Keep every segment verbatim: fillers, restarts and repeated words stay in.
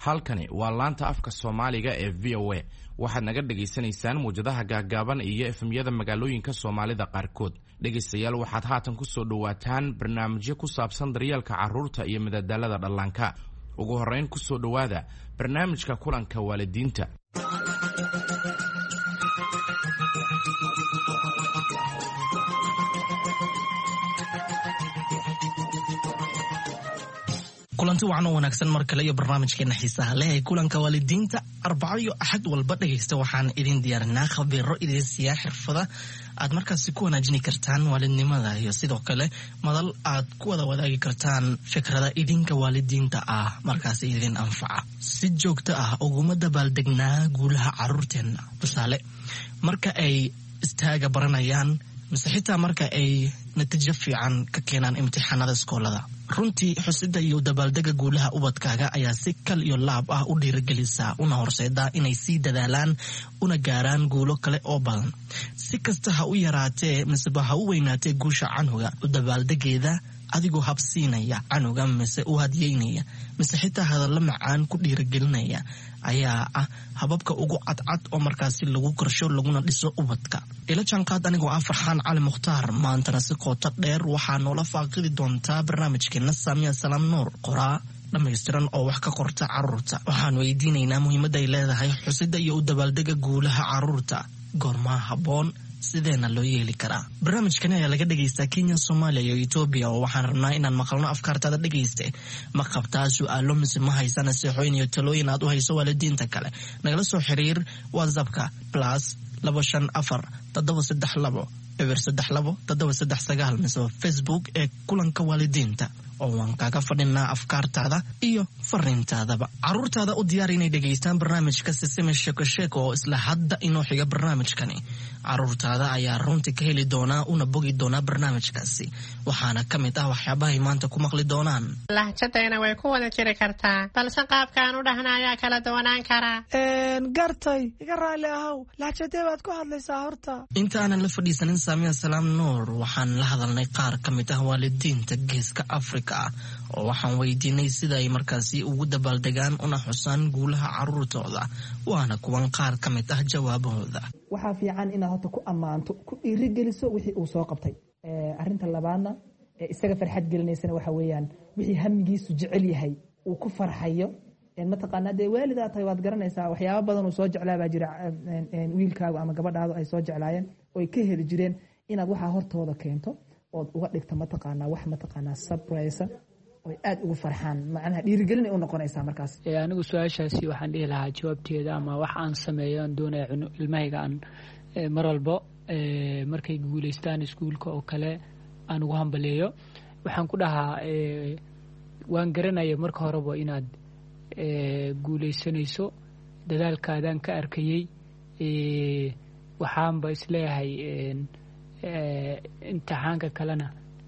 halkani waa laanta afka Soomaaliga ee V O A waxaad naga dhageysanaysaan muujadaha gaagaaban iyo F M-yada magaalooyinka Soomaalida qaarkood. Dhageystayaal waxaad haatan ku soo dhawaataan barnaamijyo ku saabsan daryeelka carruurta iyo madadaalada dhallaanka. Ugu horeyn ku soo dhawaada barnaamijka kulanka waalidiinta. kulanti waxaan u wanaagsan mar kale iyo barnaamijkeena xiisaha leh ee kulanka waalidiinta Arbaco iyo Axad walba dhageysta waxaan idin diyaarinaa khabiiro idin siyaa xirfada aad markaasi ku wanaajin kartaan waalidnimada iyo sidoo kale madal aad ku wada wadaagi kartaan fikrada idinka waalidiinta ah markaasi idin anfaca si joogto ah ugu dabaldegnaa guulaha carruurteena. Tusaale marka ay istaaga baranayaan mise xitaa marka ay natiijo fiican ka keenaan imtixaanada iskoolada. runtii xusida iyo dabaaldega guulaha ubadkaaga ayaa si kal iyo laab ah u dhiirigelisa una horseeda inay sii dadaalaan una gaaraan guulo kale oo badan. Si kasta ha u yaraatee mise ha u weynaatee guusha canuga u dabaaldegeeda adigoo habsiinaya canuga mise u hadiyeynaya mise xitaa hadalla macaan ku dhiirigelinaya ayaa ah hababka ugu cadcad oo markaasi lagu korsho laguna dhiso ubadka. ila jaanqaad anigoo ah Farxaan Cali Mukhtaar maantana si qoto dheer waxaa noola faaqidi doontaa barnaamijkeena Saamiya Salaam Nuur qoraa dhammaystiran oo wax ka qorta carruurta. waxaan weydiinaynaa muhiimadda ay leedahay xusida iyo u dabaaldega guulaha carruurta, goorma habboon, sideena loo yeeli karaa. barnaamijkan ayaa laga dhageystaa Kenya, Soomaaliya iyo Ethiopia oo waxaan rabnaa inaan maqalno afkaartaada dhageyste. ma qabtaa su'aalo mise ma haysan nasiixooyin iyo talooyin aad u hayso waalidiinta kale? nagala soo xiriir WhatsApp-ka plus laba shan afar toddoba saddex labo eber saddex labo toddoba saddex sagaal mise Facebook ee kulanka waalidiinta oo waan kaaga fadhinaa afkaartaada iyo fariintaadaba. carruurtaada u diyaar inay dhageystaan barnaamijka Sisime Sheeko Sheeko oo isla hadda inoo xiga barnaamijkani. carruurtaada ayaa runtii ka heli doonaa una bogi doonaa barnaamijkaasi, waxaana ka mid ah waxyaabahay maanta ku maqli doonaan. lahjadayna way ku wada jiri kartaa, balse qaabkaan u dhahna ayaa kala duwanaan karaa. gartay iga raali ahow, lahjadee baad ku hadlaysaa horta. intaanan la fadhiisanin Saamiya Salaam Nuur waxaan la hadalnay qaar ka mid ah waalidiinta geeska Afrika oo waxaan weydiinay sida ay markaasi ugu dabaaldegaan una xusaan guulaha carruurtooda, waana kuwan qaar ka mid ah jawaabahooda. waxaa fiican inaad horta ku ammaanto, ku dhiirigeliso wixii uu soo qabtay. arrinta labaadna ee isaga farxad gelinaysana waxa weeyaan wixii hamigiisu jecel yahay uu ku farxayo. mataqaanaa dee waalidaa tahay waad garanaysaa waxyaabo badan uu soo jeclaa baa jira wiilkaagu ama gabadhaadu ay soo jeclaayeen oo ay ka heli jireen, inaad waxaa hortooda keento ood uga dhigta mataqaanaa wax mataqaanaa surprise oo aad ugu farxaan, macnaha dhiirigelin ay u noqonaysaa markaas. anigu su-aashaasi waxaan dhihi lahaa jawaabteeda ama wax aan sameeyo aan doonaya ilmahayga aan mar walbo markay guulaystaan iskuulka oo kale aan ugu hambaleeyo. waxaan ku dhahaa waan garanaya marka horeba inaad guulaysanayso, dadaalkaadaan ka arkayey, waxaanba isleeyahay imtixaanka kalena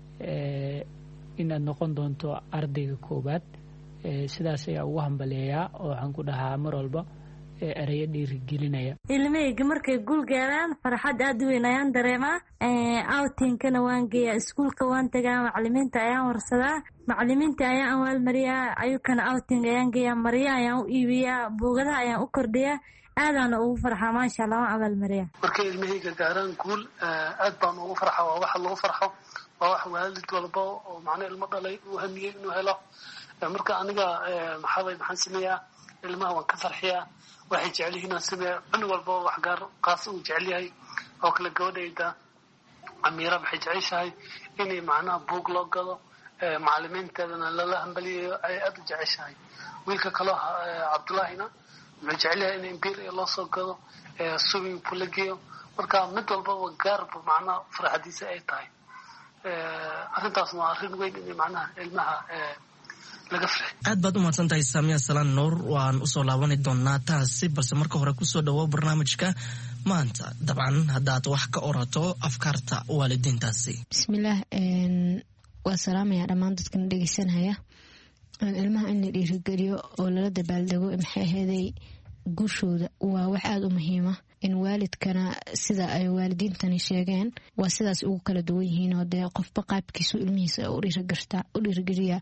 inaad noqon doonto ardayga koobaad. sidaas ayaa ugu hambaleeyaa oo waxaan ku dhahaa mar walba erayo dhiirigelinaya. ilmahayga markay guul gaaraan farxad aad u weyn ayaan dareemaa. outingkana waan geeyaa, iskuulka waan tagaa, macalimiinta ayaan warsadaa, macalimiinta ayaan awaalmariyaa, ayukana outing ayaan geeyaa, marya ayaan u iibiyaa, buugadaha ayaan u kordhiyaa. aadaana ugu farxaa, maasha Allah waan abaalmariyaa. markay ilmahayga gaaraan guul aad baan ugu farxaa. waa waxa lagu farxo, waa wax waalid walba oo macna ilmo dhalay uu hamiyey inuu helo. marka aniga maxaabay maxaan sameeyaa, ilmaha waan ka farxiyaa, waxay jecel yihiin aan sameeyaa. cunug walba wax gaar qaas uu jecel yahay oo kale. gabadhayda Amiira waxay jeceshahay inay macnaha buug loo gado, macalimiinteedana lala hambaliyayo ay aad u jeceshahay. wiilka kaloo Cabdullaahina wuxuu jecel yahay in imbiir loo soo gado, swimming pool la geeyo. marka mid walbaba gaarba macnaha farxadiisa ay tahay. arrintaasna waa arrin weyn in macnaha ilmaha laga farxay. aad baad u mahadsan tahay Saamiya Salaam Nuur, waan u soo laabani doonaa taasi, balse marka hore ku soo dhawow barnaamijka maanta. dabcan haddaad wax ka orato afkaarta waalidiintaasi. bismillaah, waa salaamaya dhammaan dadkana dhegeysanaya. ilmaha in la dhiirigeliyo oo lala dabaaldego maxay ahaydey guushooda waa wax aad u muhiima. in waalidkana sida ay waalidiintani sheegeen waa sidaas ugu kala duwan yihiin oo dee qofba qaabkiisu ilmihiisa u dhiirigeliyaa.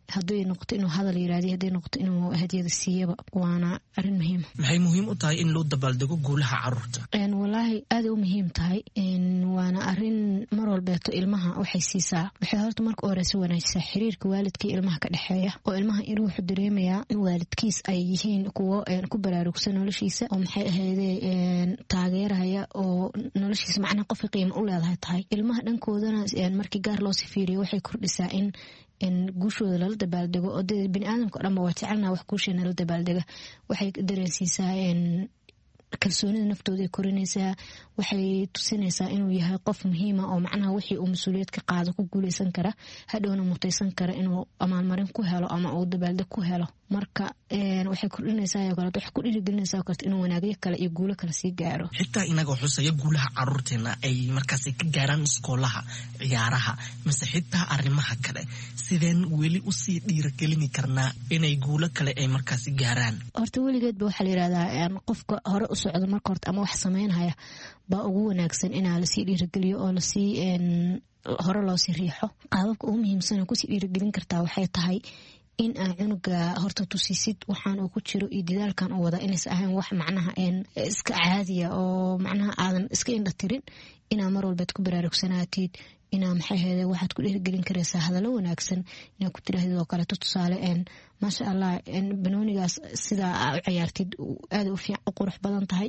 hadday noqoto inuu hadal yiraahdo hadday noqoto inuu hadiyada siiyaba waana arin muhiim maxay muhiim u tahay in loo dabaaldego guulaha carruurta een wallahi aad u muhiim tahay een waana arin mar walbeeto ilmaha waxay siisaa waxay horta marka hore si wanaagsan xiriirka waalidka ilmaha ka dhaxeeya oo ilmaha inuu wuxuu dareemayaa in waalidkiis ay yihiin kuwo ku baraarugsan noloshiisa oo maxay ahaydeen taageeraya oo noloshiisa macnaha qof qiimo u leedahay tahay ilmaha dhankoodana markii gaar loo sifiiriyo waxay kordhisaa in in guushooda lala dabaaldego oo bini'aadamka dhanba waa jecelnaa wax guusheena la dabaaldega waxay dareensiisaa in kalsoonida naftooda ay korinaysaa waxay tusinaysaa inuu yahay qof muhiima oo macnaha wixii uu mas-uuliyad ka qaado ku guuleysan kara hadhowna mutaysan kara inuu amaalmarin ku helo ama uu dabaaldeg ku helo marka waxay kordhinaysaa kale waxay ku dhiirigelinaysaa karta inuu wanaagyo kale iyo guulo kale sii gaaro xitaa inaga xusaya guulaha carruurteena ay markaas ka gaaraan iskoolaha ciyaaraha mise xitaa arrimaha kale sideen weli u sii dhiirigelin karnaa inay guulo kale ay markaas gaaraan horta weligeedba waxaa la yiraahdaa qofka hore u socdo marka horta ama wax sameynaya baa ugu wanaagsan inaa lasii dhiirigeliyo oo lasii hore loo sii riixo qaababka ugu muhiimsan oo kusii dhiirigelin kartaa waxay tahay in aan cunuga horta tusisid waxaan uu ku jiro iyo dadaalkan uu wada inaysan ahayn wax macnaha iska caadiya oo macnaha aadan iska indha tirin inaa mar walbaad ku baraarugsanaatid inaa maxay ahayd waxaad ku dhiirigelin karaysaa hadallo wanaagsan inaa ku tirahdid oo kaleeto tusaale een maasha allah banoonigaas sidaa u ciyaartid aad u fiican u qurux badan tahay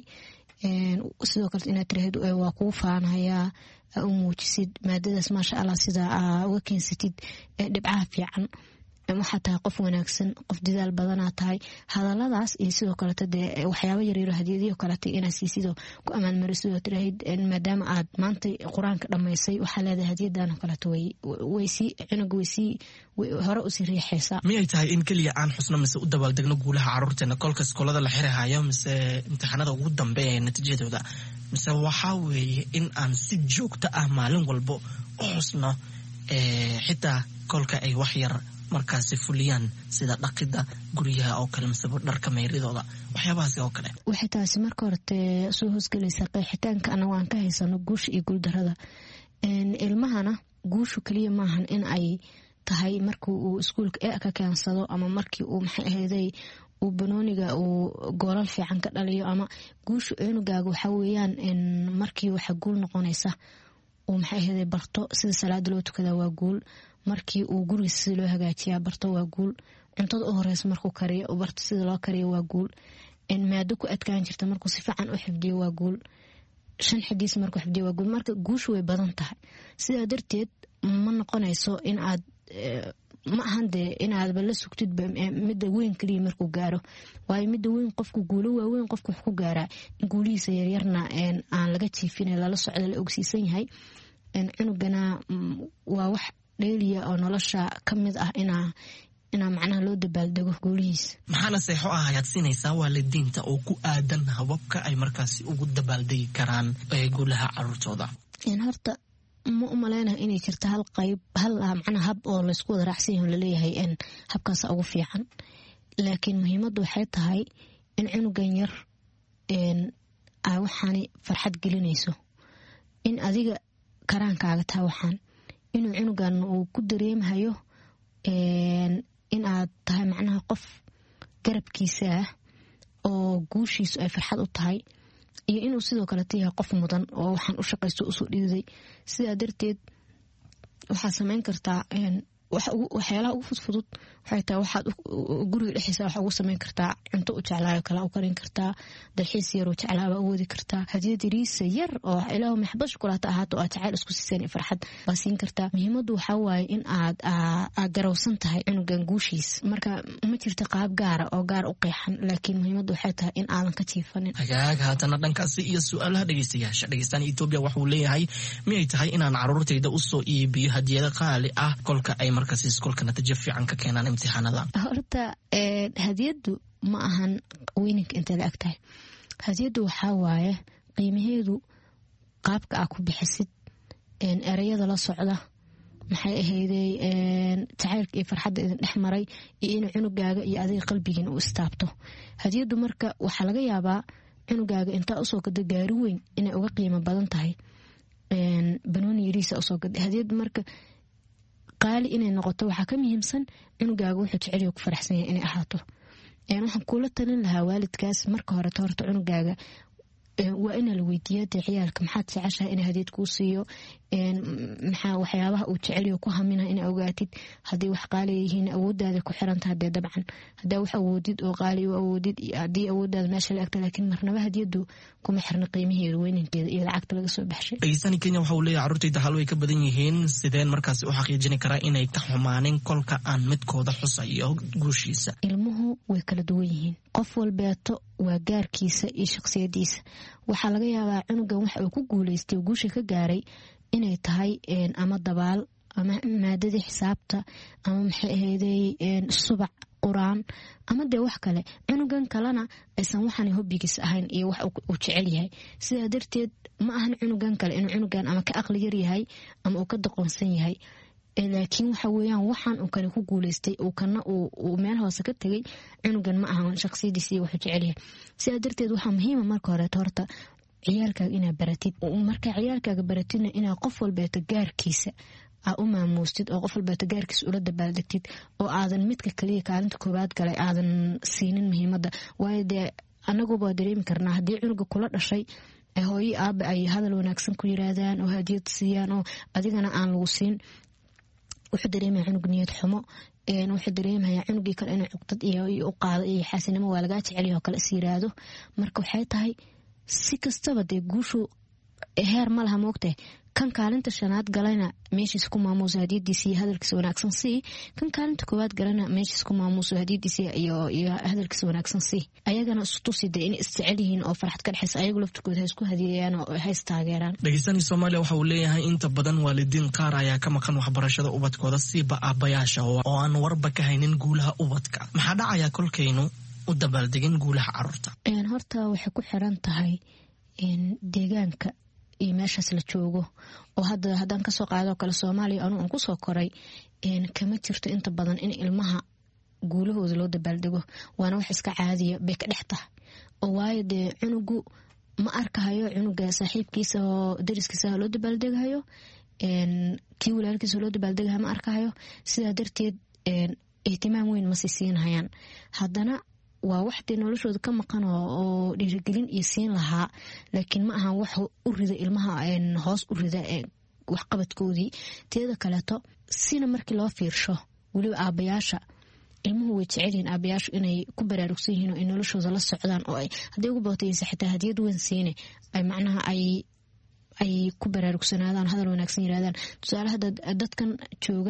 sidoo kale inaad tirahdid waa kuu faanayaa u muujisid maadadaas maasha allah sidaa uga keensatid dhibcaha fiican waxaa tahay qof wanaagsan qof dadaal badanaa tahay hadaladaas iyo sidoo kaleeto dee waxyaabo yaryaro hadiyadiyo kaleeto inaad siisidoo ku amaalmarisidoo tirahayd maadaama aad maanta qur-aanka dhammaysay waxaa leedahay hadiyadaan kaleeto way sii cunuga way sii hore usii riixaysaa miyay tahay in keliya aan xusno mise u dabaaldegno guulaha carruurteena kolka iskoolada la xirihayo mise imtixaanada ugu dambeeya ee natiijadooda mise waxaa weeye in aan si joogto ah maalin walbo u xusno xitaa kolka ay wax yar markaasi fuliyaan sida dhaqida guryaha oo kale mise dharka meyridooda waxyaabahaasi oo kale waxay taasi marka horte soo hoosgelaysaa qeexitaanka anagu aan ka haysano guusha iyo guuldarada ilmahana guushu keliya maahan in ay tahay markii uu iskuulka e ka keensado ama markii uu maxay ahayday uu banooniga uu goolal fiican ka dhaliyo ama guushu cunugaaga waxaa weeyaan markii waxa guul noqonaysa uu maxay ahayday barto sida salaada loo tukada waa guul markii uu gurigiisa sida loo hagaajiyaa barto waa guul cuntada u horeysa markuu kariyo u barto sida loo kariyo waa guul maado ku adkaan jirta markuu si fiican u xifdiyo waa guul shan xidiis markuu xifdiyo waa guul marka guushu way badan tahay sidaa darteed ma noqonayso in aad ma ahan dee inaadba la sugtid midda weyn keliya markuu gaaro waayo midda weyn qofku guulo waaweyn qofku wax ku gaaraa in guulihiisa yaryarna aan laga jiifin lala socda la ogsiisan yahay cunugana waa wax dheeliya oo nolosha ka mid ah inaa inaa macnaha loo dabaaldego guulihiisa maxaana seexo ah ayaad siinaysaa waalidiinta oo ku aadan hababka ay markaasi ugu dabaaldegi karaan guulaha carruurtooda horta ma u maleynaha inay jirto hal qayb hal macnaha hab oo laysku wada raacsan yahay laleeyahay habkaasa ugu fiican laakiin muhiimaddu waxay tahay in cunugan yar ay waxaani farxad gelinayso in adiga karaankaaga tahay waxaan inuu cunugan uu ku dareemayo in aad tahay macnaha qof garabkiisa ah oo guushiisu ay farxad u tahay iyo inuu sidoo kale yahay qof mudan oo waxaan u shaqaysto usoo dhiiday sidaa darteed waxaad samayn kartaa waxyaalaha ugu fudfudud waxay tahay waxaad guriga dhexdiisa waxaa ugu samayn kartaa cunto u jeclaayo kale u karin kartaa dalxiis yar oo jeclaaba u wadi kartaa hadiyad yariisa yar oo ilaahu maxbad shukulaato ahaato aad jacayl isku siiseen farxad baa siin kartaa muhiimaddu waxaa waaye in aad aad garowsan tahay cunugan guushiis marka ma jirto qaab gaara oo gaar u qeexan laakiin muhiimaddu waxay tahay in aadan ka jiifanin hagaag haatana dhankaasi iyo su-aalaha dhegeystayaasha dhegeystaan Ethiopia waxuu leeyahay miyay tahay inaan carruurtayda usoo iibiyo hadiyado qaali ah kolka ay markaasi iskuulka natiijo fiican ka keenaan imtixaanada horta hadiyadu ma ahan weyninka intay la eg tahay hadiyadu waxaa waaye qiimaheedu qaabka aa ku bixisid ereyada la socda maxay ahayday jacaylka iyo farxadda idin dhex maray iyo in cunugaaga iyo adiga qalbigiina uu istaabto hadiyadu marka waxaa laga yaabaa cunugaaga intaa usoo gada gaari weyn inay uga qiimo badan tahay banooni yariisa usoo gada hadiyadu marka qaali inay noqoto waxaa ka muhiimsan cunugaaga wuxuu jecel yahay ku faraxsan yahay inay ahaato een waxaan kula talin lahaa waalidkaas marka hore horta cunugaaga waa in la weydiiyo ciyaalka maxaad jeceshahay in hadiyad kuu siiyo een maxaa waxyaabaha uu jecel yahay ku haminahay in ogaatid hadii wax qaali yihiin awoodaada ku xiran tahay dabcan hadaa wax awoodid oo qaali oo awoodid hadii awoodaada meesha la agta laakiin marnaba hadiyadu kuma xirna qiimaheedu weynanteeda iyo lacagta laga soo baxshay dhageystayaasha Kenya waxa uu leeyahay carruurtayda hal way ka badan yihiin sideen markaas u xaqiijin karaa inay ka xumaanin kolka aan midkooda xusayo guushiisa ilmuhu way kala duwan yihiin qof walbeeto waa gaarkiisa iyo shakhsiyadiisa waxa laga yaabaa cunugan waxa uu ku guuleystay guusha ka gaaray inay tahay een ama dabaal ama maadada xisaabta ama maxay ahaydey een subac quraan ama de wax kale cunugan kalena aysan waxaan hobbigiis ahayn iyo wax uu jecel yahay sida darteed ma ahan cunugan kale inuu cunugan ama ka aqli yar yahay ama uu ka doqonsan yahay laakiin waxa weeyaan waxaan uu kale ku guuleystay uu kana uu meel hoose ka tagay cunugan ma ahan shakhsiyadiisa iyo wuxuu jecel yahay sida darteed waxa muhiim ah marka hore horta ciyaalkaaga inaad baratid marka ciyaalkaaga baratidna inaad qof walbeeto gaarkiisa aa u maamuustid oo qof walbeeto gaarkiisa ula dabaaldegtid oo aadan midka kaliya kaalinta koowaad galay aadan siinin muhiimadda waayo dee anaguba dareemi karnaa haddii cunuga kula dhashay hooyo aaba ay hadal wanaagsan ku yiraahdaan oo hadiyad siiyaan oo adigana aan lagu siin wuxuu dareemaya cunug niyad xumo een wuxuu dareemaya cunugii kale inuu cuqdad iyo u qaado iyo xaasinimo waa laga jecel yahay kale siiraado marka waxay tahay si kastaba de guushu heer ma laha moogtay kan kaalinta shanaad galayna meeshiis ku maamuuso hadiyadiisa iyo hadalkiisa wanaagsan si kan kaalinta koowaad galayna meeshiis ku maamuuso hadiyadiisa iyo iyo hadalkiisa wanaagsan si ayagana istusida in isjecel yihiin oo farxad ka dhaxaysa ayagu laftirkooda isku hadiyayaan oo hays taageeraan dhageystayaasha Soomaaliya waxa uu leeyahay inta badan waalidiin qaar ayaa ka maqan waxbarashada ubadkooda si baabayaasha oo aan warba ka haynin guulaha ubadka maxaa dhacaya kolkaynu u dabaaldegin guulaha carruurta een horta waxay ku xiran tahay in deegaanka iyo meeshaas la joogo oo hadda haddaan ka soo qaado kala Soomaaliya anu aan ku soo koray een kama jirto inta badan in ilmaha guulahooda loo dabaaldego waana wax iska caadiya bay ka dhexta oo waayo de cunugu ma arkahayo cunuga saaxiibkiisa oo dariskiisa loo dabaaldegayo een kii walaalkiisa loo dabaaldegayo ma arkahayo sida darteed een ihtimaam weyn ma siinayaan haddana waa wax de noloshooda ka maqan oo dhiirigelin iyo siin lahaa laakiin ma aha wax u rida ilmaha een hoos u rida wax qabadkoodii teeda kaleeto sina markii loo fiirsho waliba aabayaasha ilmuhu way jecel yihiin aabayaashu inay ku baraarugsan yihiin oo noloshooda la socdaan oo ay haddii ugu baataysa xitaa hadiyad weyn siine ay macnaha ay ay ku baraarugsanaadaan hadal wanaagsan yiraahdaan tusaalaha dadkan jooga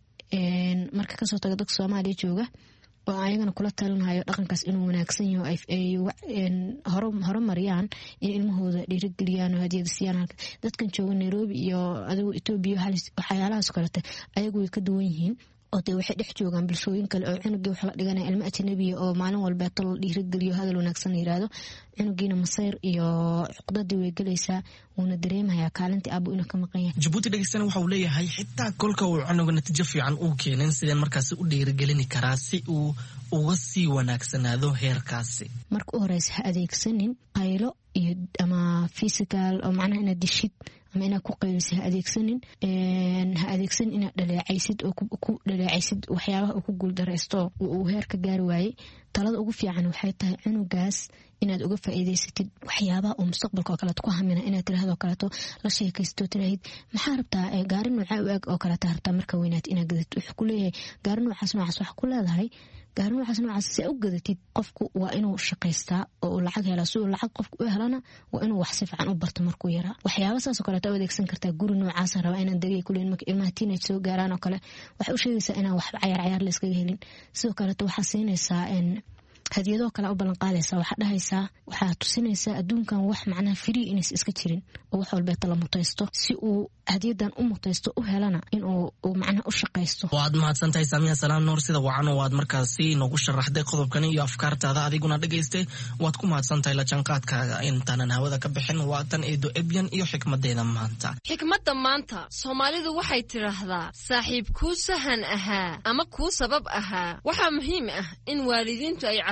een marka ka soo taga dadka Soomaaliya jooga oo ayagana kula talinayo dhaqankaas inuu wanaagsan yahay ay hore hore mariyaan in ilmahooda dhiirigeliyaan oo hadiyad siiyaan dadkan jooga Nairobi iyo adigu Ethiopia waxyaalahaas kale ayagu way ka duwan yihiin oo de waxay dhex joogaan bulshooyin kale oo cunuga wax la dhiganay ilmo ajnabi oo maalin walba tal dhiirigeliyo hadal wanaagsan yiraahdo cunugiina masayr iyo cuqdadii way galaysaa una dareemayaa kaalintii abu inuu ka maqan yahay Djibouti dhageysana waxa uu leeyahay xitaa kolka uu cunuga natiijo fiican uu keenin sideen markaas u dhiirigelin karaa si uu uga sii wanaagsanaado heerkaasi marka u horeysa ha adeegsanin qaylo iyo ama physical oo macnaha inaad dishid ama inaad ku qaylisid ha adeegsanin een ha adeegsanin inaad dhaleecaysid oo ku dhaleecaysid waxyaabaha uu ku guuldareysto uu heer ka gaar waayay talada ugu fiican waxay tahay cunugaas inaad uga faa'iideysatid waxyaabaha uu mustaqbalka kale ku hamina inaad tiraahdo kale to la sheekaysto tiraahid maxaa rabtaa gaari nooca u eg oo kale taarta marka weynaad inaad gadid wuxuu ku leeyahay gaari noocaas noocaas wax ku leedahay gaari noocaas noocaas si u gadatid qofku waa inuu shaqaystaa oo lacag helo soo lacag qofku u helana waa inuu wax si fiican u barto markuu yaraa waxyaabaha saas oo kale taad adeegsan kartaa guri noocaas raba inaan dagay ku leen marka ilmaha teenage soo gaaraan oo kale waxa uu sheegaysaa inaan wax ciyaar ciyaar la iska helin sidoo kale waxa siinaysaa in hadiyado kale u balan qaadaysa waxa dhahaysaa waxa tusinaysaa adduunkan wax macnaha free inays iska jirin oo wax walba tala mutaysto si uu hadiyadan u mutaysto u helana in uu macnaha u shaqaysto waad mahadsantahay Saamiya Salaam Nuur sida wacan waad markaasi noogu sharaxday qodobkan iyo afkaartaada adiguna dhageystay waad ku mahadsantahay la janqaadkaaga intaan hawada ka bixin waatan eedo ebyan iyo xikmadeeda maanta xikmadda maanta Soomaalidu waxay tiraahdaa saaxiib ku sahan ahaa ama ku sabab ahaa waxa muhiim ah in waalidiintu ay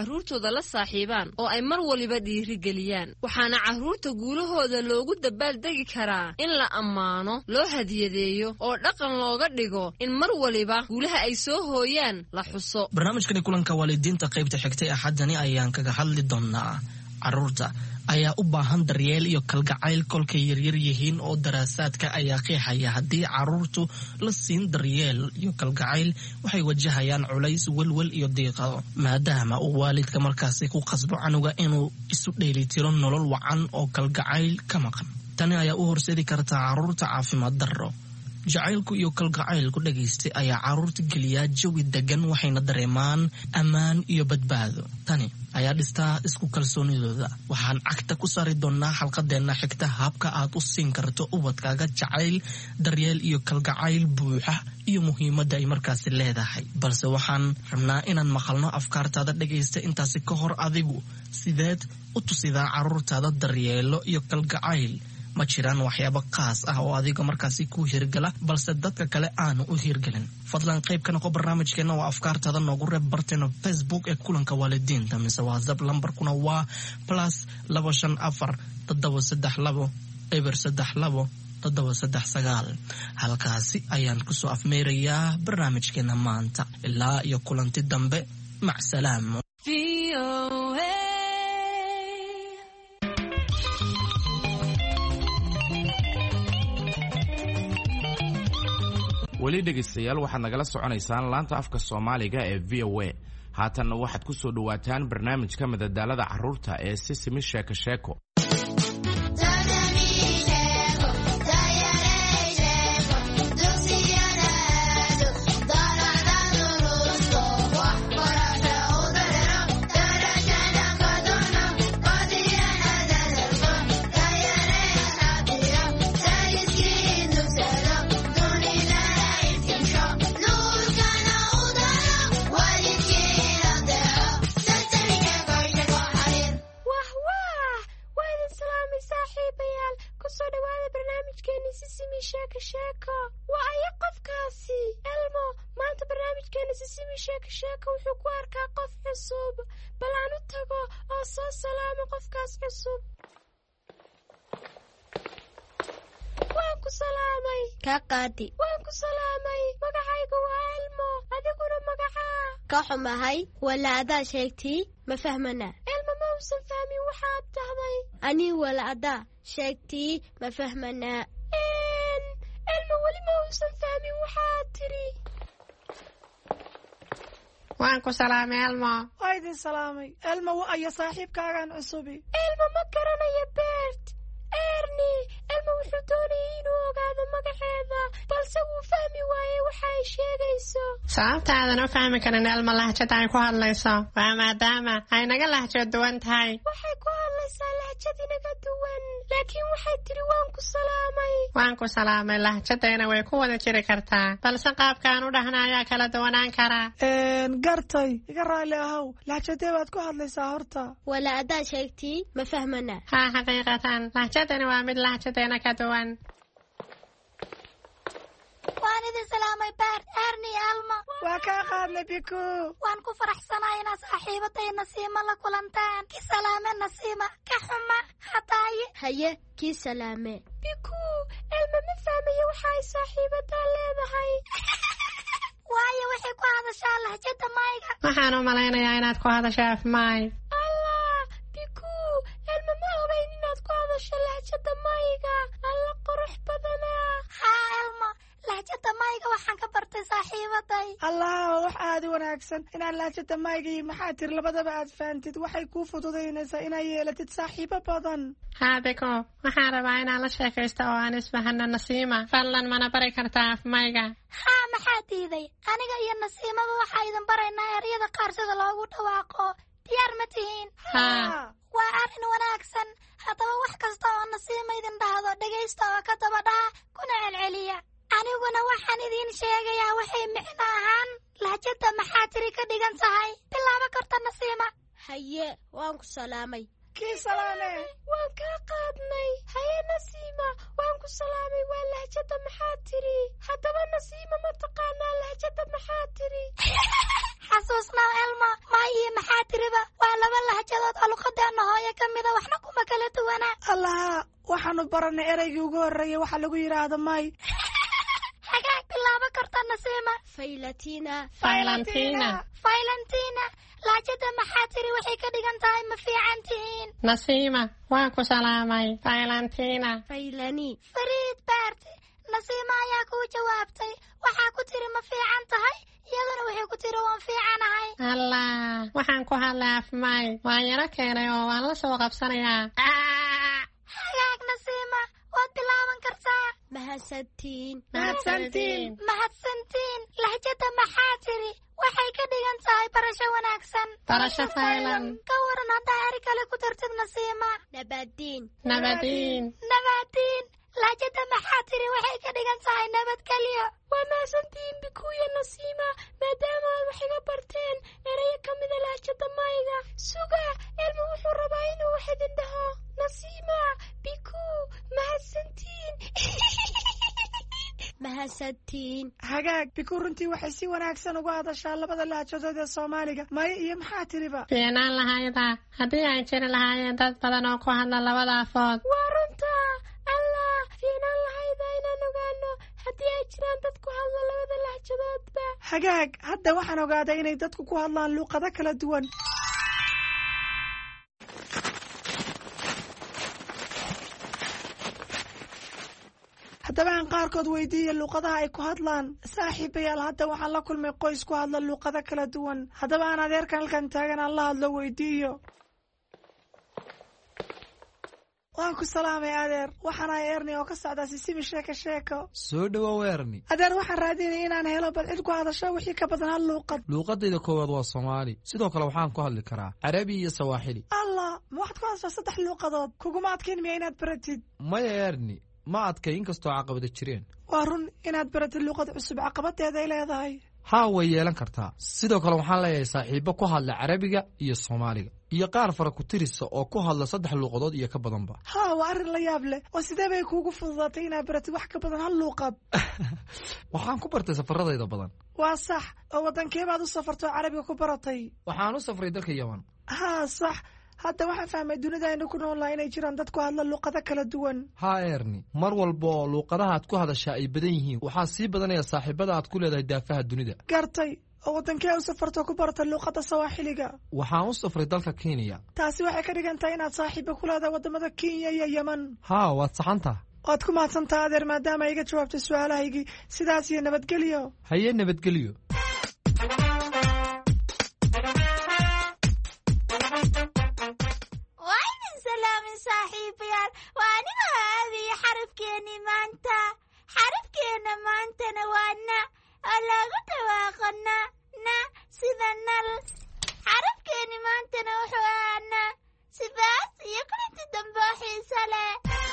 carruurtooda la saaxiibaan oo ay mar waliba dhiirigeliyaan waxaana carruurta guulahooda loogu dabaaldegi karaa in la ammaano loo hadiyadeeyo oo dhaqan looga dhigo in mar waliba guulaha ay soo hooyaan la xuso. barnaamijkani kulanka waalidiinta qaybta xigtay axadani ayaan kaga hadli doonaa carruurta ayaa u baahan daryeel iyo kalgacayl kolkay yaryar yihiin oo daraasaadka ayaa qeexaya haddii carruurtu la siin daryeel iyo kalgacayl waxay wajahayaan culays welwel iyo diiqado maadaama uu waalidka markaasi ku qasbo canuga inuu isu dheelitiro nolol wacan oo kalgacayl ka maqan. tani ayaa u horseedi kartaa carruurta caafimaad darro. jacaylku iyo kalgacaylku dhagaystay ayaa carruurta geliyaa jawi degan waxayna dareemaan ammaan iyo badbaado. tani ayaa dhistaa isku kalsoonidooda. waxaan cagta ku saari doonaa xalqadeenna xigta habka aad u siin karto ubadkaaga jacayl, daryeel iyo kalgacayl buuxa iyo muhiimadda ay markaasi leedahay. balse waxaan rabnaa inaan maqalno afkaartaada dhagaysta intaasi ka hor adigu sideed u tusidaa carruurtaada daryeelo iyo kalgacayl. ma jiraan waxyaabo qaas ah oo adiga markaasi ku hirgala balse dadka kale aanu u hirgelin? fadlan qayb ka noqo barnaamijkeena oo afkaartaada noogu reeb barteena Facebook ee kulanka waalidiinta mise WhatsApp lambarkuna waa plus laba shan afar toddoba saddex labo eber saddex labo toddoba saddex sagaal. halkaasi ayaan kusoo afmeerayaa barnaamijkeena maanta ilaa iyo kulanti dambe. mac salaamo. weli dhegaystayaal waxaad nagala soconaysaan laanta afka Soomaaliga ee V O A. haatanna waxaad ku soo dhawaataan barnaamijka madadaalada carruurta ee Sisimi Sheeko Sheeko. wuxuu ku arkaa qof cusub bal aan u tago oo soo salaamo qofkaas cusub. waan ku salaamay kaa qaadi waan ku salaamay magacaygu waa Elmo adiguna magacaa ka xumahay wala adaa sheegtii ma fahmana. Elmo ma uusan fahmin waxaad tahday. ani wala adaa sheegtii ma fahmana. Elmo wali ma uusan fahmin waxaad tiri. waan ku salaamay Elmo. waa idin salaamay. Elmo waa ayo saaxiibkaagaan cusubi. Elmo ma garanayo Bert. Ernie Elmo wuxuu doonayay inuu ogaado magaceeda balse wuu fahmi waayey waxa ay sheegayso. sababta aadan u fahmi karin Elmo lahjada ay ku hadlayso waa maadaama ay naga lahjo duwan tahay. waxay ku hadlaysaa lahjad inaga duwan laakiin waxay tiri waan ku salaamay. waan ku salaamay lahjadayna way ku wada jiri kartaa balse qaabkaan u dhahna ayaa kala duwanaan karaa. gartay iga raali ahow lahjadee baad ku hadlaysaa horta. wala adaa sheegtii ma fahmana. haa xaqiiqatan lahjadani waa mid lahjadeena ka duwan. waan idin salaamay Bert, Ernie, Elmo. waa kaa qaadnay Biku. waan ku faraxsanahay inaad saaxiibaday Nasiima la kulantaan. ki salaame Nasiima ka xuma hataaye. haye kii salaame. Biku Elmo ma fahmayo waxa ay saaxiibadaa leedahay. waayo waxay ku hadashaa lahjada mayga. waxaan u malaynayaa inaad ku hadasho af maay. allah Biku Elmo ma ogeyn inaad ku hadasho lahjada mayga. alla qurux badanaa. haa Elmo lahjada mayga waxaan ka bartay saaxiibaday. allah wax aad u wanaagsan inaad lahjada mayga iyo maxaa tir labadaba aad fahamtid waxay kuu fududaynaysaa inaad yeelatid saaxiibo badan. haa Biko waxaan rabaa inaan la sheekaysto oo aan isfahano Nasiima fadlan mana bari kartaa af mayga. haa maxaa diiday aniga iyo Nasiimaba waxaa idin baraynaa eryada qaar sida loogu dhawaaqo. diyaar ma tihiin? haa waa arrin wanaagsan. haddaba wax kasta oo Nasiima idin dhahdo dhegaysta oo ka daba dhaha kuna celceliya. aniguna waxaan idin sheegayaa waxay micno ahaan lahjada maxaa tiri ka dhigan tahay. bilaaba karta Nasiima. haye waan ku salaamay. kii salaame. waan kaa qaadnay. haye Nasiima waan ku salaamay waa lahjada maxaa tiri. haddaba Nasiima ma taqaanaa lahjada maxaa tiri. xasuusnaa elmo maayi maxaa tiriba waa laba lahjadood oo luqadeena hooyo ka mida waxna kuma kala duwana allah waxaanu baranay ereygii ugu horreeyay waxa lagu yidhaahdo may hagaag bilaabo karta nasiima faylatina faylantina faylantina lahjada maxaa tiri waxay ka dhigan tahay ma fiican tihiin nasiima waan ku salaamay faylantina faylani fariid baarti nasiima ayaa kuu jawaabtay waxaa ku tiri ma fiican tahay iyaduna waxay ku tiri waan fiicanahay allah waxaan ku hadlay afmay waan yaro keenay oo waan la soo qabsanayaa hagaag nasiima waad bilaaban kartaa mahadsantiin mahadsantiin mahadsantiin lahjada maxaa tiri waxay ka dhigan tahay barasho wanaagsan barasho faylan ka waran haddaa eri kale ku tartid nasiima nabadiin nabadiin nabadiin lahjada maxaa tiri waxay ka dhigan tahay nabadgelyo waa mahadsantiin bikuuya nasiima maadaama aad wax iga barteen erayo ka mida lahjada mayga suga elmo wuxuu rabaa inuu wax idin dhaho nasiima bikuu mahadsantiin mahadsantiin hagaag bikuu runtii waxay si wanaagsan uga hadashaa labada lahjadood ee soomaaliga maya iyo maxaa tiriba fiinaan lahayda haddii ay jiri lahaayeen dad badan oo ku hadla labada afood waa runta allah fiinaan lahayda inaan ogaano haddii ay jiraan dad ku hadla labada lahjadoodba hagaag hadda waxaan ogaaday inay dadku ku hadlaan luuqado kala duwan haddaba aan qaarkood weydiiya luuqadaha ay ku hadlaan saaxiibayaal hadda waxaan la kulmay qoys ku hadla luuqado kala duwan haddaba aan adeerkan halkan taagan aan la hadlo weydiiyo waan ku salaamay adeer waxaan ahay erni oo ka socdaa sisimi sheeko sheeko soo dhawow erni adeer waxaan raadinaya inaan helo bal cid ku hadasho wixii ka badan hal luuqad luuqadayda koowaad waa soomaali sidoo kale waxaan ku hadli karaa carabi iyo sawaaxili allah ma waxaad ku hadashaa saddex luuqadood kuguma adkayn miya inaad baratid maya erni ma adkay inkastoo caqabada jireen waa run inaad baratid luuqad cusub caqabadeeday leedahay haa way yeelan kartaa sidoo kale waxaan leeyahay saaxiibo ku hadla carabiga iyo soomaaliga iyo qaar fara ku tirisa oo ku hadla saddex luuqadood iyo ka badanba haa waa arrin la yaab leh oo sidee bay kuugu fududaatay inaad baratid wax ka badan hal luuqad waxaan ku bartay safaradayda badan waa sax oo waddankee baad u safartoo carabiga ku baratay waxaan u safray dalka yaman haa sax hadda waxaan fahmay dunida aynu ku noolnahay inay jiraan dad ku hadla luuqado kala duwan haa erni mar walba oo luuqadaha aad ku hadashaa ay badan yihiin waxaa sii badanaya saaxiibada aad ku leedahay daafaha dunida gartay oo waddankee u safarto ku barata luuqadda sawaaxiliga waxaan u safray dalka kenya taasi waxay ka dhigan tahay inaad saaxiiba ku leedahay waddamada kenya iyo yeman haa waad saxantaha waad ku mahadsantaa adeer maadaama iga jawaabtay su-aalahaygii sidaas iyo nabadgelyo haye nabadgelyo saaxiibayaal waa aniga aadiyo xarafkeeni maanta xarafkeena maantana waa na oo loogu dhawaaqo na na sida nal xarafkeeni maantana wuxuu ahaa na sidaas iyo kulinti dambe oo xiiso leh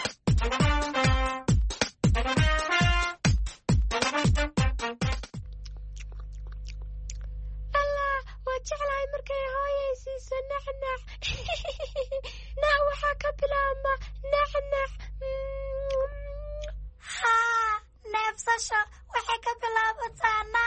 allah waa jeclahay markay hooyaysiiso naxnax na waxaa ka bilaabma naxnax haa neefsasho waxay ka bilaabataa na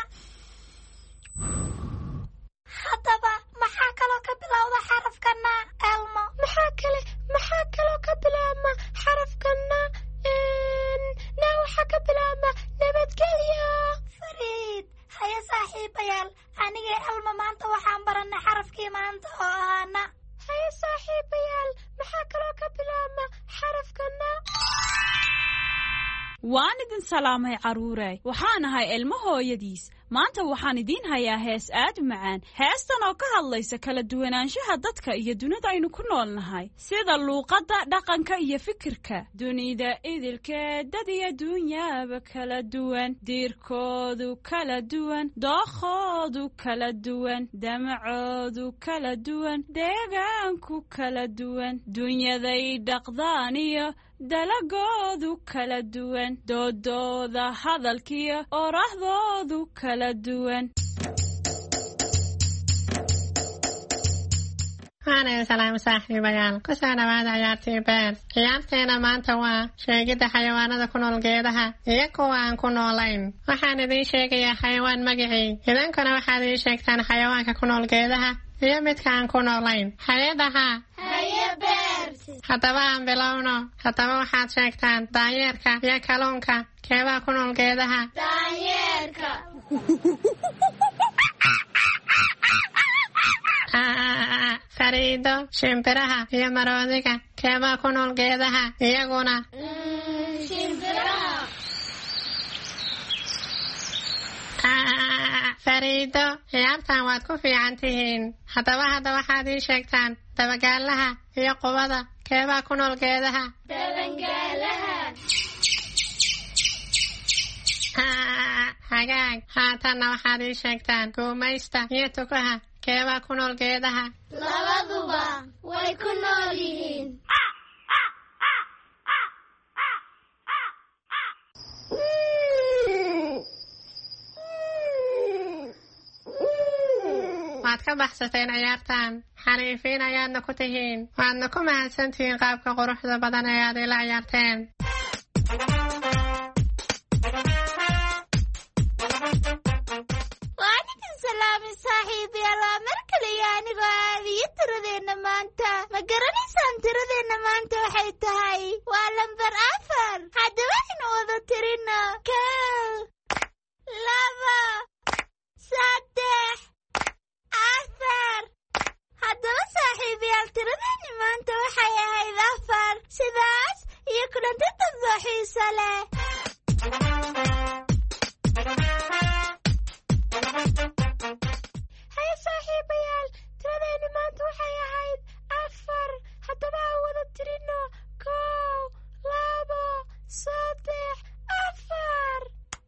haddaba maxaa kaloo ka bilowda xarafka na elmo maxaa kale maxaa kaloo ka bilaabma xarafka na na waxaa ka bilaabma nabadgelyo fariid haye saaxiibayaal anigee elmo maanta waxaan barannay xarafkii maanta oo ahaa na haye saaxiibayaal maxaa kaloo ka bilaabma xarafka na waan idin salaamay carruuray waxaan ahay ilmo hooyadiis maanta waxaan idiin hayaa hees aad u macaan heestan oo ka hadlaysa kala duwanaanshaha dadka iyo dunida aynu ku nool nahay sida luuqadda dhaqanka iyo fikirka dunida idilkeedad iyo duunyaaba kala duwan diirkoodu kala duwan dookhoodu kala duwan damacoodu kala duwan deegaanku kala duwan dunyaday dhaqdaan iyo dalagoodu kala duwan doodooda hadalkiyo orahdoodu kala duwan waana salaam saaxiibayaal ku soo dhawaada ciyaartii beer ciyaarteena maanta waa sheegidda xayawaanada ku nool geedaha iyo kuwa aan ku noolayn waxaan idiin sheegayaa xayawaan magacii idinkuna waxaad ii sheegtaan xayawaanka ku nool geedaha iyo midka aan ku noolayn hayadaha haye beer haddaba aan bilowno haddaba waxaad sheegtaan daanyeerka iyo kalluunka keebaa ku nool geedaha daanyeerka fariido shimbiraha iyo maroodiga keebaa ku nool geedaha iyaguna shimbiraha fariido ciyaartan waad ku fiican tihiin haddaba hadda waxaad ii sheegtaan dabagaalaha iyo qubada keebaa ku nool geedaha dabagaalaha hagaag haatanna waxaad ii sheegtaan guumaysta iyo tukaha keebaa ku nool geedaha labaduba way ku nool yihiin waad ka baxsateen ciyaartan xariifiin ayaadna ku tihiin waadna ku mahadsantihiin qaabka quruxda badan ee aad ila ciyaarteen saaxiibayaal waa mar kale iyo anigoo aadiyo tiradeenna maanta ma garanaysaan tiradeenna maanta waxay tahay waa lambar afar haddaba aynu wada tirino kow laba saddex afar haddaba saaxiibayaal tiradeenni maanta waxay ahayd afar sidaas iyo kulanti dadba xiiso leh saaxiibayaal tiradeenni maanta waxay ahayd afar haddaba aan wada tirino kow labo saddex afar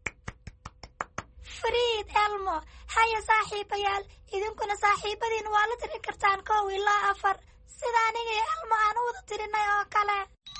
fariid elmo haya saaxiibayaal idinkuna saaxiibadiin waa la tirin kartaan kow ilaa afar sida aniga iyo elmo aan u wada tirinay oo kale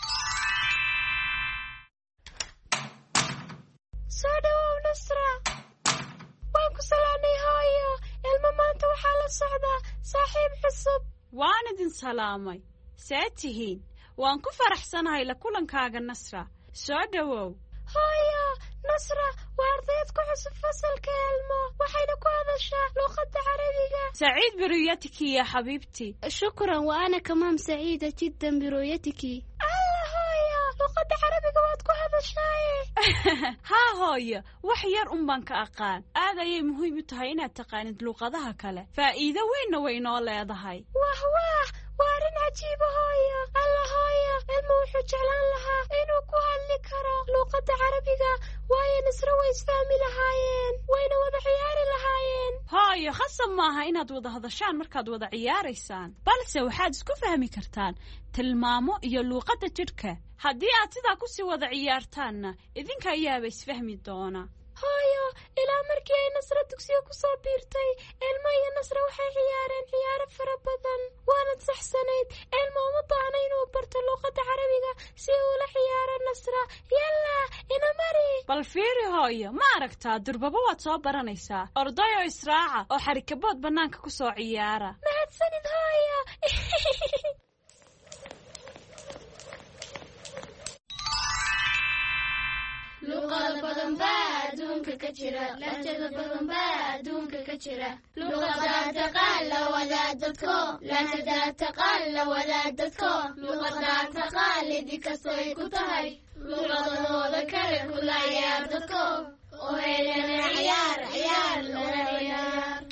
soo dhawow nusra waan ku salaamay hooyo elmo maanta waxaa la socdaa saaxiib cusub waan idin salaamay see tihiin waan ku faraxsanahay la kulankaaga nasra soo dhowow hooyo nasra waa ardayd ku cusub fasalka elmo waxayna ku hadashaa luuqadda carabiga سعيد برؤيتك يا حبيبتي. شكرا وأنا كمان سعيدة جدا برؤيتك. luqada carabiga waad ku hadashay haa hooyo wax yar un baan ka aqaan aad ayay muhiim u tahay inaad taqaanid luqadaha kale faa'iido weynna way noo leedahay wah wah waa arrin cajiiba hooyo alla hooyo ilmo wuxuu jeclaan lahaa inuu ku hadli karo luqada carabiga waayo nisro way isfahmi lahaayeen wayna wada ciyaari lahaayeen hooyo khasab maaha inaad wada hadashaan markaad wada ciyaaraysaan balse waxaad isku fahmi kartaan tilmaamo iyo luuqadda jidhka haddii aad sidaa ku sii wada ciyaartaanna idinka ayaaba isfahmi doona hooyo ilaa markii ay nasra dugsiga ku soo biirtay elmo iyo nasra waxay ciyaareen ciyaaro fara badan waanad saxsanayd elmo uma baahna inuu barto luuqadda carabiga si uu la ciyaaro nasra yalla ina mari bal fiiri hooyo ma aragtaa durbaba waad soo baranaysaa orday oo israaca oo xarikabood bannaanka ku soo ciyaara mahadsanid hooyo luqada badan baa adduunka ka jira lahjada badan baa adduunka ka jira luqadaa taqaan la wadaad dadko lahjadaa taqaan la wadaad dadko luqadaa taqaan lidi kastoy ku tahay luqadahooda kale kula ciyaar dadko oo helana ciyaar ciyaar lana ciyaar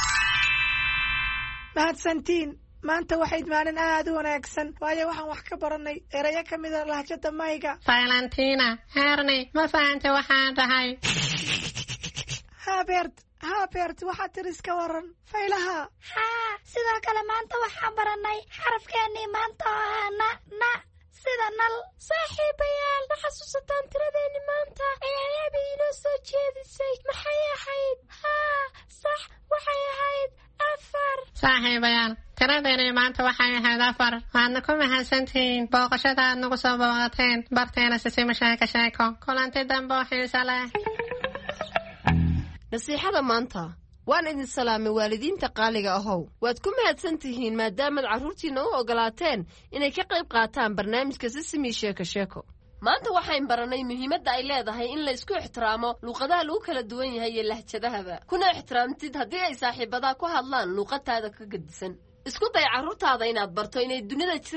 mahadsantiin maanta waxayd maalin aad u wanaagsan waayo waxaan wax ka baranay erayo ka mida lahjada mayga valentina herney ma fahantay waxaan dhahay haabert haabert waxaad tir iska waran faylaha haa sidoo kale maanta waxaan baranay xarafkeennii maanta oo ahaa na na sida nal saaxiibayaal ma xasuusataan tiradeeni maanta ee ayaabi inoo soo jeedisay maxay ahayd haa sax waxay ahayd afar saaxiibayaal tiradeeni maanta waxay ahayd afar waadna ku mahadsantihiin booqashada aad nagu soo booqateen barteena sisima sheeko sheeko kulanti dambe oo xiiso leh nasiixada maanta waan idin salaamay waalidiinta qaaliga ahow waad ku mahadsan tihiin maadaamaad carruurtiinna u ogolaateen inay ka qayb qaataan barnaamijka sisimi sheeko sheeko maanta waxayn baranay muhiimadda ay leedahay in la isku ixtiraamo luuqadaha lagu kala duwan yahay iyo lahjadahaba kuna ixtiraamtid haddii ay saaxiibadaa ku hadlaan luuqadtaada ka gedisan isku day carruurtaada inaad barto inay dunida